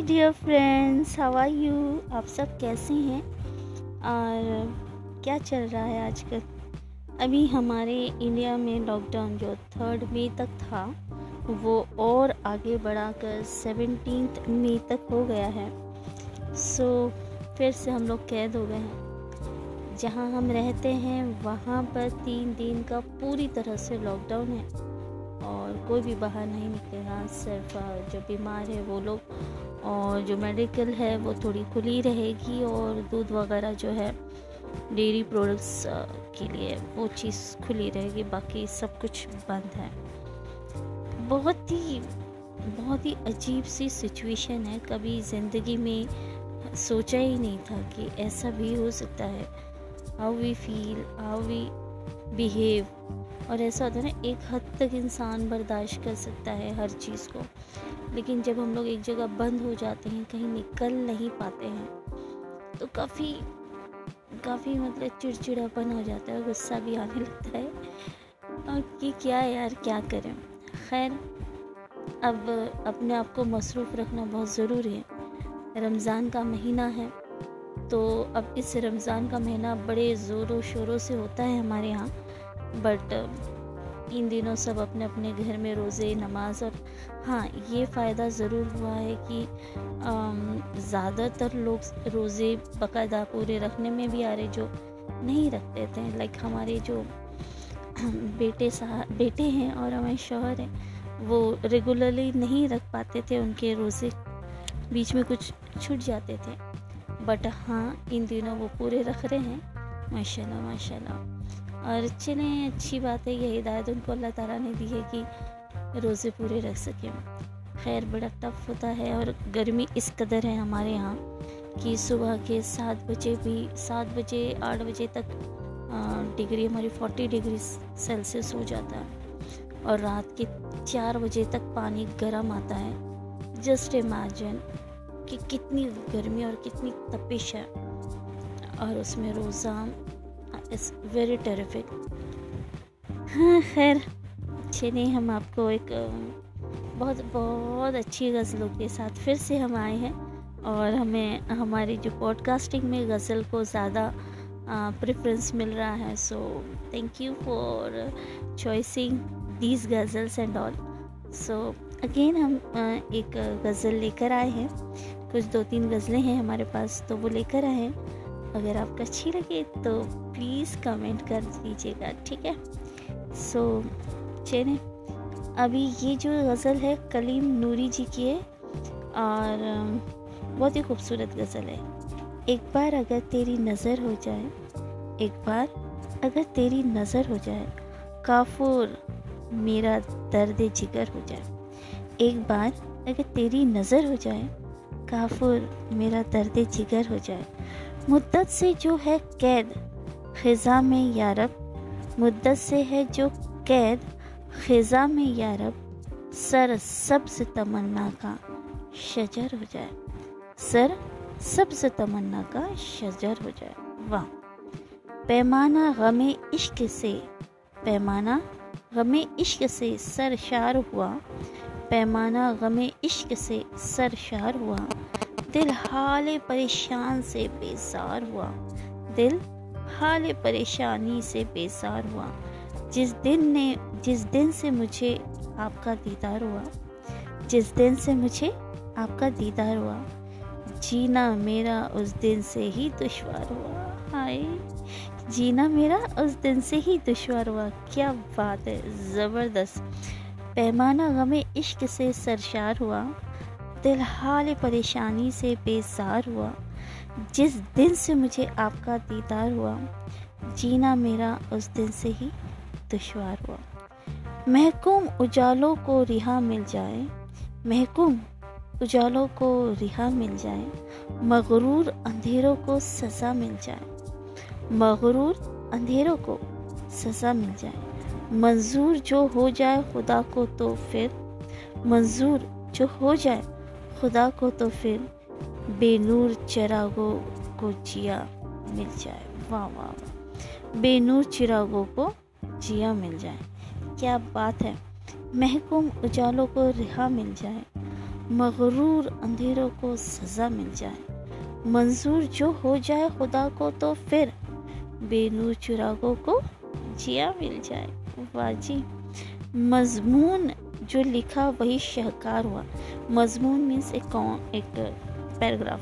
Dear friends, how are you. आप सब कैसे हैं और क्या चल रहा है आजकल। अभी हमारे इंडिया में लॉकडाउन जो 3 मई तक था वो और आगे बढ़ाकर 17 मई तक हो गया है। सो फिर से हम लोग कैद हो गए हैं। जहाँ हम रहते हैं वहाँ पर 3 दिन का पूरी तरह से लॉकडाउन है और कोई भी बाहर नहीं निकलेगा। सिर्फ जो बीमार है वो लोग, और जो मेडिकल है वो थोड़ी खुली रहेगी, और दूध वगैरह जो है डेयरी प्रोडक्ट्स के लिए वो चीज़ खुली रहेगी। बाकी सब कुछ बंद है। बहुत ही अजीब सी सिचुएशन है। कभी ज़िंदगी में सोचा ही नहीं था कि ऐसा भी हो सकता है। How we feel, how we behave. और ऐसा होता है ना, एक हद तक इंसान बर्दाश्त कर सकता है हर चीज़ को, लेकिन जब हम लोग एक जगह बंद हो जाते हैं, कहीं निकल नहीं पाते हैं, तो काफ़ी मतलब चिड़चिड़ापन हो जाता है, गुस्सा भी आने लगता है। और कि क्या यार, क्या करें। खैर, अब अपने आप को मसरूफ़ रखना बहुत ज़रूरी है। रमज़ान का महीना है, तो अब इस रमज़ान का महीना बड़े ज़ोरों शोरों से होता है हमारे यहाँ। बट इन दिनों सब अपने अपने घर में रोज़े, नमाज। और हाँ, ये फ़ायदा ज़रूर हुआ है कि ज़्यादातर लोग रोज़े बाकायदा पूरे रखने में भी आ रहे, जो नहीं रखते थे। लाइक हमारे जो बेटे हैं और हमारे शौहर हैं, वो रेगुलरली नहीं रख पाते थे। उनके रोज़े बीच में कुछ छूट जाते थे। बट हाँ, इन दिनों वो पूरे रख रहे हैं, माशाल्लाह माशाल्लाह। और चलें, अच्छी बात है। ये हिदायत उनको अल्लाह ताला ने दी है कि रोज़े पूरे रख सकें। खैर, बड़ा टफ होता है। और गर्मी इस कदर है हमारे यहाँ कि सुबह के 7 बजे 8 बजे तक डिग्री हमारी 40 डिग्री सेल्सियस हो जाता है, और रात के 4 बजे तक पानी गर्म आता है। जस्ट इमेजिन कि कितनी गर्मी और कितनी तपिश है, और उसमें रोज़ा इज़ वेरी टेरिफिक। हाँ, खैर चलिए, हम आपको एक बहुत अच्छी गज़लों के साथ फिर से हम आए हैं। और हमें हमारी जो पॉडकास्टिंग में गज़ल को ज़्यादा प्रेफरेंस मिल रहा है। So thank you for choicing these ghazals and all. So again हम एक गज़ल लेकर आए हैं। कुछ 2-3 गज़लें हैं हमारे पास, तो वो लेकर आए हैं। अगर आपको अच्छी लगे तो प्लीज़ कमेंट कर दीजिएगा, ठीक है। सो चलें, अभी ये जो गज़ल है कलीम नूरी जी की है, और बहुत ही खूबसूरत गज़ल है। एक बार अगर तेरी नज़र हो जाए, एक बार अगर तेरी नज़र हो जाए, काफुर मेरा दर्द जिगर हो जाए। एक बार अगर तेरी नज़र हो जाए, काफुर मेरा दर्द जिगर हो जाए। मुद्दत से जो है कैद ख़िज़ा में यारब, मुद्दत से है जो कैद ख़िज़ा में यारब, सर सब्ज़ तमन्ना का शजर हो जाए, सर सब्ज़ तमन्ना का शजर हो जाए। वाह। पैमाना गमे इश्क से, पैमाना गमे इश्क से सरशार हुआ, पैमाना गमे इश्क से सरशार हुआ, दिल हाल परेशान से बेजार हुआ, दिल हाल परेशानी से बेजार हुआ। जिस दिन से मुझे आपका दीदार हुआ, जिस दिन से मुझे आपका दीदार हुआ, जीना मेरा उस दिन से ही दुश्वार हुआ। हाय, जीना मेरा उस दिन से ही दुश्वार हुआ। क्या बात है, ज़बरदस्त। पैमाना गमे इश्क से सरशार हुआ, दिल हाल परेशानी से बेजार हुआ, जिस दिन से मुझे आपका दीदार हुआ, जीना मेरा उस दिन से ही दुश्वार हुआ। महकूम उजालों को रिहा मिल जाए, महकूम उजालों को रिहा मिल जाए, मगरूर अंधेरों को सज़ा मिल जाए, मगरूर अंधेरों को सज़ा मिल जाए। मंजूर जो हो जाए खुदा को तो फिर, मंजूर जो हो जाए खुदा को तो फिर, बेनूर चिरागों को जिया मिल जाए। वाह वाह वाह, बेनूर चिरागों को जिया मिल जाए। क्या बात है। महकूम उजालों को रिहा मिल जाए, मगरूर अंधेरों को सजा मिल जाए, मंजूर जो हो जाए खुदा को तो फिर बेनूर चिरागों को जिया मिल जाए। वाह जी। मजमून जो लिखा वही शाहकार हुआ। मजमून मीन्स एक पैराग्राफ।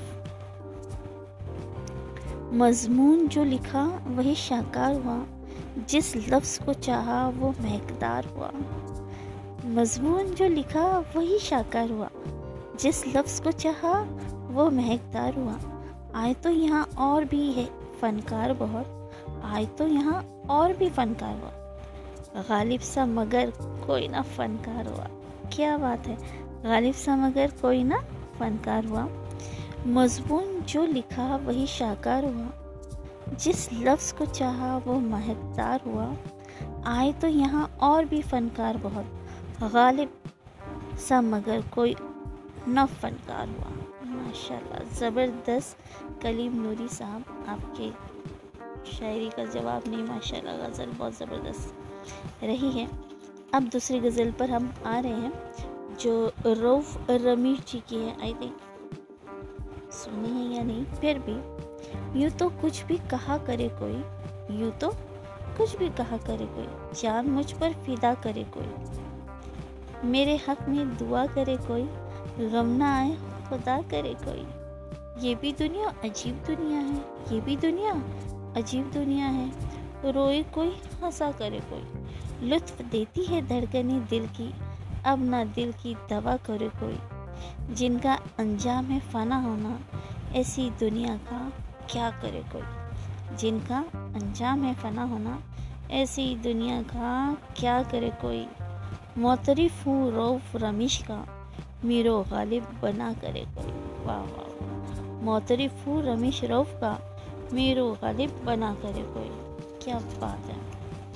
मजमून जो लिखा वही शाहकार हुआ, जिस लफ्ज को चाहा वो महकदार हुआ। मजमून जो लिखा वही शाहकार हुआ, जिस लफ्ज को चाहा वो महकदार हुआ। आए तो यहाँ और भी है फनकार बहुत, आए तो यहाँ और भी फनकार हुआ। गालिब सा मगर कोई ना फनकार हुआ। क्या बात है, गालिब सा मगर कोई ना फनकार हुआ। मजमून जो लिखा वही शाहकार हुआ, जिस लफ्ज को चाहा वो महकदार हुआ। आए तो यहाँ और भी फनकार बहुत, गालिब सा मगर कोई न फनकार हुआ। माशाल्लाह, ज़बरदस्त। कलीम नूरी साहब, आपके शायरी का जवाब नहीं, माशाल्लाह गज़ल बहुत ज़बरदस्त रही है। अब दूसरी गज़ल पर हम आ रहे हैं, जो रऊफ़ रमीश जी की है। आई थिंक सुनी है या नहीं, फिर भी। यूँ तो कुछ भी कहा करे कोई, यूँ तो कुछ भी कहा करे कोई, जान मुझ पर फिदा करे कोई, मेरे हक में दुआ करे कोई, गम ना आए खुदा करे कोई। ये भी दुनिया अजीब दुनिया है, ये भी दुनिया अजीब दुनिया है। रोए कोई हंसा करे कोई, लुत्फ देती है धड़कने दिल की, अब ना दिल की दवा करे कोई। जिनका अंजाम है फना होना, ऐसी दुनिया का क्या करे कोई। जिनका अंजाम है फना होना, ऐसी दुनिया का क्या करे कोई। मोतरिफ हूँ रऊफ़ रमीश का, मीरो गालिब बना करे कोई। वाह वाह। मोतरिफ हूँ रमीश रऊफ़ का, मीरो गालिब बना करे कोई। क्या बात है।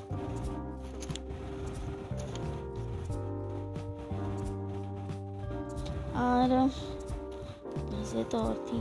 और ऐसे तो और थी,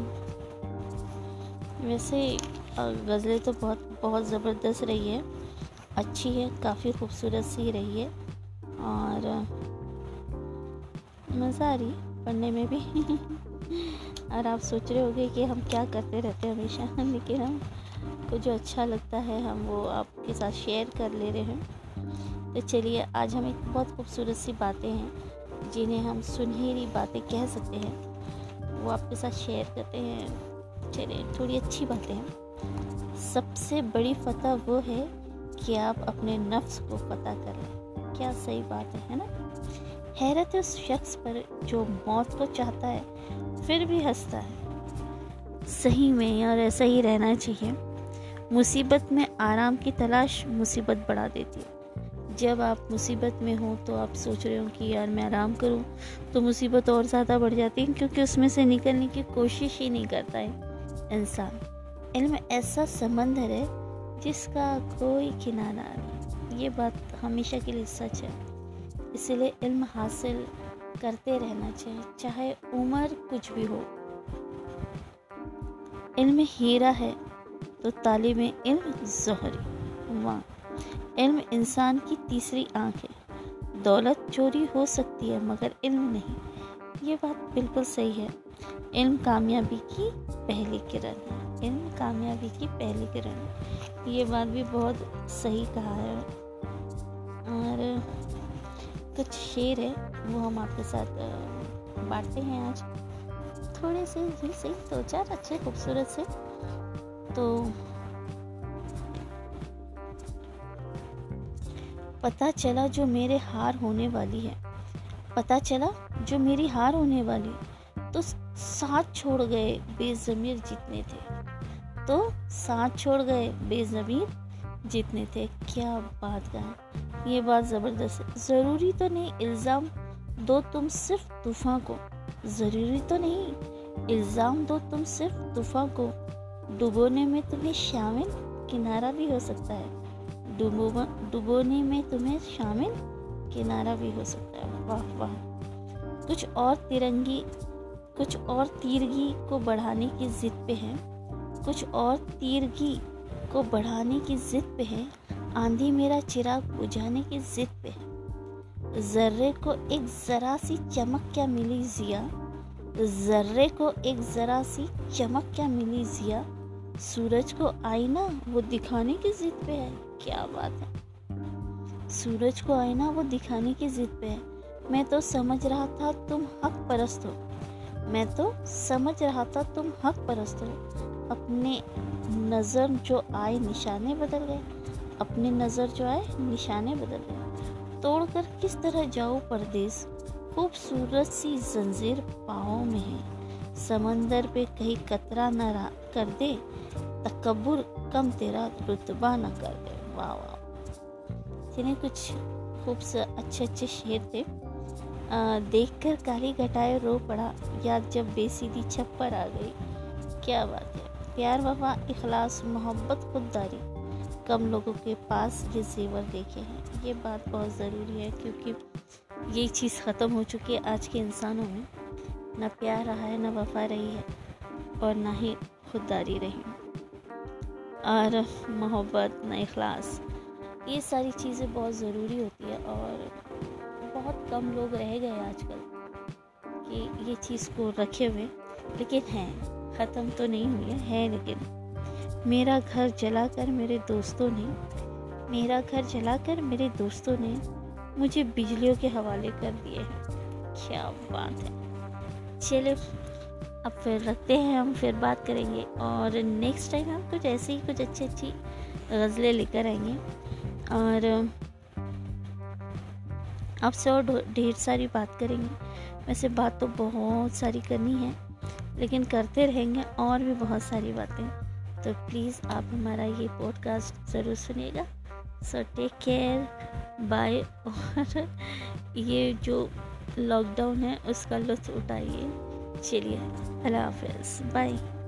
वैसे गज़लें तो बहुत ज़बरदस्त रही है, अच्छी है, काफ़ी खूबसूरत सी रही है और मज़ा आ रही पढ़ने में भी। और आप सोच रहे होंगे कि हम क्या करते रहते हैं हमेशा, लेकिन हम को जो अच्छा लगता है हम वो आपके साथ शेयर कर ले रहे हैं। तो चलिए, आज हम एक बहुत खूबसूरत सी बातें हैं जिन्हें हम सुनहरी बातें कह सकते हैं, वो आपके साथ शेयर करते हैं। चलिए, थोड़ी अच्छी बातें हैं। सबसे बड़ी फतह वो है कि आप अपने नफ्स को पता कर लें। क्या सही बात है ना। हैरत है उस शख्स पर जो मौत को चाहता है फिर भी हंसता है। सही में और ऐसा ही रहना चाहिए। मुसीबत में आराम की तलाश मुसीबत बढ़ा देती है। जब आप मुसीबत में हो तो आप सोच रहे हो कि यार मैं आराम करूं, तो मुसीबत और ज़्यादा बढ़ जाती है, क्योंकि उसमें से निकलने की कोशिश ही नहीं करता है इंसान। इल्म ऐसा समंदर है जिसका कोई किनारा नहीं। ये बात हमेशा के लिए सच है। इसलिए इल्म हासिल करते रहना चाहिए, चाहे उम्र कुछ भी हो। इल्म हीरा है तो तालिबे इल्म ज़ोहरी। वाह। इल्म इंसान की तीसरी आँख है। दौलत चोरी हो सकती है मगर इल्म नहीं। ये बात बिल्कुल सही है। इल्म कामयाबी की पहली किरण है। इल्म कामयाबी की पहली किरण है। ये बात भी बहुत सही कहा है। और कुछ शेर है वो हम आपके साथ बांटते हैं आज, थोड़े से ही सही, 2-4 अच्छे खूबसूरत से। तो पता चला जो मेरे हार होने वाली है, पता चला जो मेरी हार होने वाली, तो साथ छोड़ गए बेज़मीर जितने थे, तो साथ छोड़ गए बेज़मीर जितने थे। क्या बात का है, ये बात ज़बरदस्त है। ज़रूरी तो नहीं इल्ज़ाम दो तुम सिर्फ तूफ़ान को, ज़रूरी तो नहीं इल्ज़ाम दो तुम सिर्फ तूफ़ान को, डुबोने में तुम्हें शामिल किनारा भी हो सकता है। डुबोने में तुम्हें शामिल किनारा भी हो सकता है। वाह वाह। कुछ और तीरगी को बढ़ाने की जिद पे हैं, कुछ और तीरगी को बढ़ाने की जिद पे है। आंधी मेरा चिराग बुझाने की जिद पे है। ज़र्रे को एक ज़रा सी चमक क्या मिली जिया, ज़र्रे को एक ज़रा सी चमक क्या मिली जिया, सूरज को आईना वो दिखाने की जिद पे है। क्या बात है, सूरज को आईना वो दिखाने की जिद पे है। मैं तो समझ रहा था तुम हक परस्त हो, मैं तो समझ रहा था तुम हक परस्त हो, अपने नज़र जो आए निशाने बदल गए, अपने नज़र जो आए निशाने बदल गए। तोड़कर किस तरह जाऊँ परदेस, खूबसूरत सी जंजीर पाँव में है, समंदर पे कहीं कतरा न कर दे, तकब्बुर कम तेरा रुतबा न कर दे। वाह वाह, जिन्हें कुछ अच्छे शेर थे। देखकर काली घटाए रो पड़ा, याद जब बेसीधी छप्पर आ गई। क्या बात है, प्यार वफा इखलास मोहब्बत खुददारी, कम लोगों के पास ये जेवर देखे हैं। ये बात बहुत ज़रूरी है क्योंकि ये चीज़ ख़त्म हो चुकी है आज के इंसानों में। ना प्यार रहा है, ना वफा रही है, और ना ही खुददारी रही, और मोहब्बत ना इखलास। ये सारी चीज़ें बहुत ज़रूरी होती है और बहुत कम लोग रह गए आजकल कि ये चीज़ को रखे हुए। लेकिन हैं, ख़त्म तो नहीं हुई है लेकिन मेरा घर जलाकर मेरे दोस्तों ने, मेरा घर जलाकर मेरे दोस्तों ने मुझे बिजलियों के हवाले कर दिए हैं। क्या बात है। चलिए अब फिर रखते हैं, हम फिर बात करेंगे और नेक्स्ट टाइम हम कुछ ऐसे ही कुछ अच्छी गज़लें लेकर आएंगे और आपसे और ढेर सारी बात करेंगे। वैसे बात तो बहुत सारी करनी है लेकिन करते रहेंगे और भी बहुत सारी बातें। तो प्लीज़ आप हमारा ये पॉडकास्ट ज़रूर सुनिएगा। So take care, bye. और ये जो लॉकडाउन है उसका लुत्फ़ उठाइए। चलिए, अल्लाह हाफ़िज़, बाय।